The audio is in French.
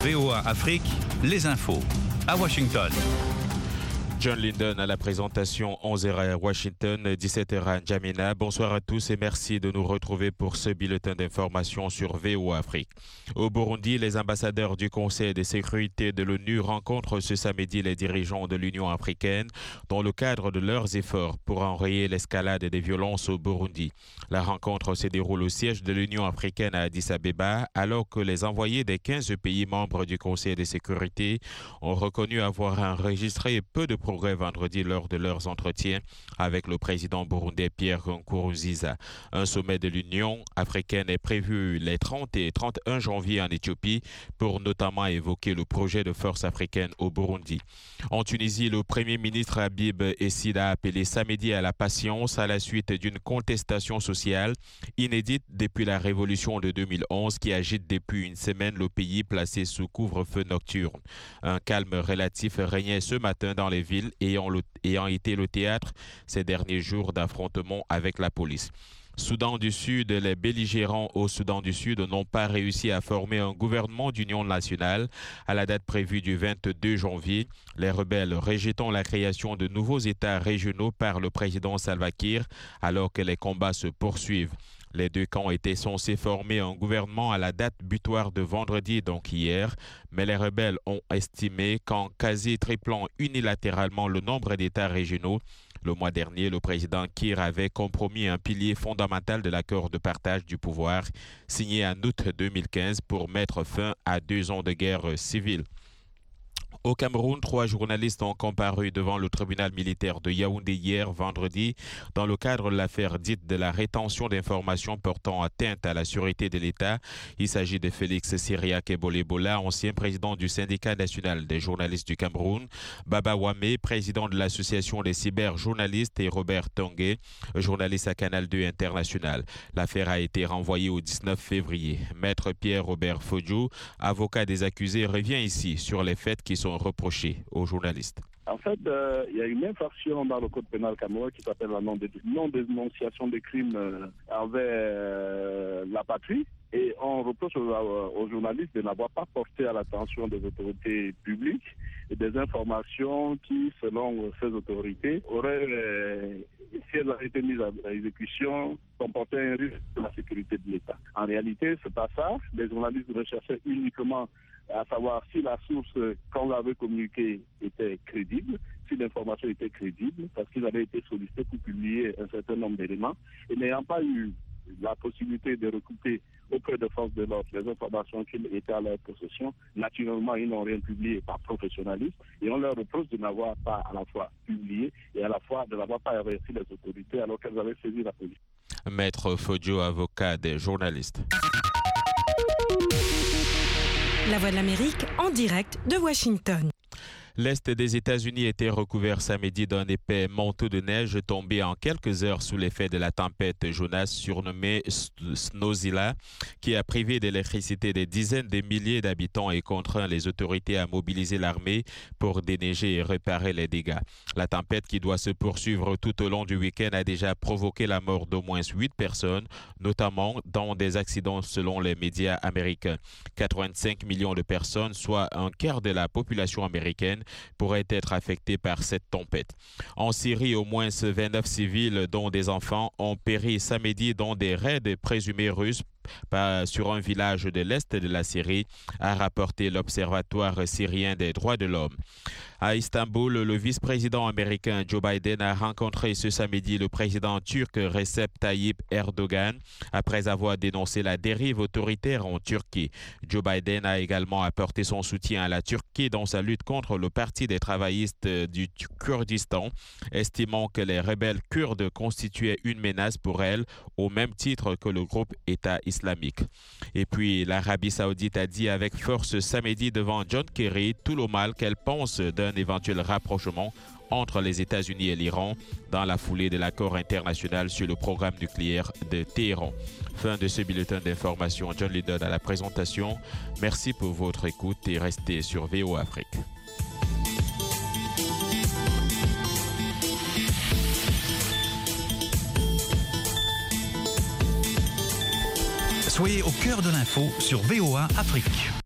VOA Afrique, les infos. À Washington. John Linden à la présentation, 11h à Washington, 17h à N'Djamena. Bonsoir à tous et merci de nous retrouver pour ce bulletin d'information sur VOA Afrique. Au Burundi, les ambassadeurs du Conseil de sécurité de l'ONU rencontrent ce samedi les dirigeants de l'Union africaine dans le cadre de leurs efforts pour enrayer l'escalade des violences au Burundi. La rencontre se déroule au siège de l'Union africaine à Addis Abeba alors que les envoyés des 15 pays membres du Conseil de sécurité ont reconnu avoir enregistré peu de progrès vendredi lors de leurs entretiens avec le président burundais Pierre Nkurunziza. Un sommet de l'Union africaine est prévu les 30 et 31 janvier en Éthiopie pour notamment évoquer le projet de force africaine au Burundi. En Tunisie, le premier ministre Habib Essid a appelé samedi à la patience à la suite d'une contestation sociale inédite depuis la révolution de 2011 qui agite depuis une semaine le pays placé sous couvre-feu nocturne. Un calme relatif régnait ce matin dans les villes ayant été le théâtre ces derniers jours d'affrontements avec la police. Soudan du Sud, les belligérants au Soudan du Sud n'ont pas réussi à former un gouvernement d'union nationale à la date prévue du 22 janvier. Les rebelles rejetant la création de nouveaux États régionaux par le président Salva Kiir alors que les combats se poursuivent. Les deux camps étaient censés former un gouvernement à la date butoir de vendredi, donc hier, mais les rebelles ont estimé qu'en quasi triplant unilatéralement le nombre d'États régionaux, le mois dernier, le président Kiir avait compromis un pilier fondamental de l'accord de partage du pouvoir signé en août 2015 pour mettre fin à 2 ans de guerre civile. Au Cameroun, 3 journalistes ont comparu devant le tribunal militaire de Yaoundé hier vendredi dans le cadre de l'affaire dite de la rétention d'informations portant atteinte à la sûreté de l'État. Il s'agit de Félix Siriac Ebolebola, ancien président du syndicat national des journalistes du Cameroun, Baba Wame, président de l'association des cyberjournalistes et Robert Tongué, journaliste à Canal 2 International. L'affaire a été renvoyée au 19 février. Maître Pierre-Robert Fodjou, avocat des accusés, revient ici sur les faits qui sont reprochés aux journalistes. En fait, il y a une infraction dans le code pénal camerounais qui s'appelle la non-dénonciation des crimes envers la patrie. Et on reproche aux journalistes de n'avoir pas porté à l'attention des autorités publiques des informations qui, selon ces autorités, auraient, si elles avaient été mises à exécution, comportaient un risque de la sécurité de l'État. En réalité, ce n'est pas ça. Les journalistes recherchaient uniquement à savoir si la source qu'on avait communiquée était crédible, si l'information était crédible, parce qu'ils avaient été sollicités pour publier un certain nombre d'éléments, et n'ayant pas eu la possibilité de recouper auprès de forces de l'ordre les informations qui étaient à leur possession, naturellement, ils n'ont rien publié par professionnalisme, et on leur reproche de n'avoir pas à la fois publié et à la fois de n'avoir pas averti les autorités alors qu'elles avaient saisi la police. Maître Fodjo, avocat des journalistes. La Voix de l'Amérique en direct de Washington. L'Est des États-Unis était recouvert samedi d'un épais manteau de neige tombé en quelques heures sous l'effet de la tempête Jonas surnommée Snowzilla, qui a privé d'électricité des dizaines de milliers d'habitants et contraint les autorités à mobiliser l'armée pour déneiger et réparer les dégâts. La tempête, qui doit se poursuivre tout au long du week-end, a déjà provoqué la mort d'au moins 8 personnes, notamment dans des accidents selon les médias américains. 85 millions de personnes, soit un quart de la population américaine, pourraient être affectés par cette tempête. En Syrie, au moins 29 civils, dont des enfants, ont péri samedi dans des raids présumés russes sur un village de l'Est de la Syrie, a rapporté l'Observatoire syrien des droits de l'homme. À Istanbul, le vice-président américain Joe Biden a rencontré ce samedi le président turc Recep Tayyip Erdogan après avoir dénoncé la dérive autoritaire en Turquie. Joe Biden a également apporté son soutien à la Turquie dans sa lutte contre le Parti des travaillistes du Kurdistan, estimant que les rebelles kurdes constituaient une menace pour elle au même titre que le groupe État islamique. Et puis l'Arabie saoudite a dit avec force samedi devant John Kerry tout le mal qu'elle pense d'un éventuel rapprochement entre les États-Unis et l'Iran dans la foulée de l'accord international sur le programme nucléaire de Téhéran. Fin de ce bulletin d'information. John Linden à la présentation. Merci pour votre écoute et restez sur VOA Afrique. Soyez au cœur de l'info sur VOA Afrique.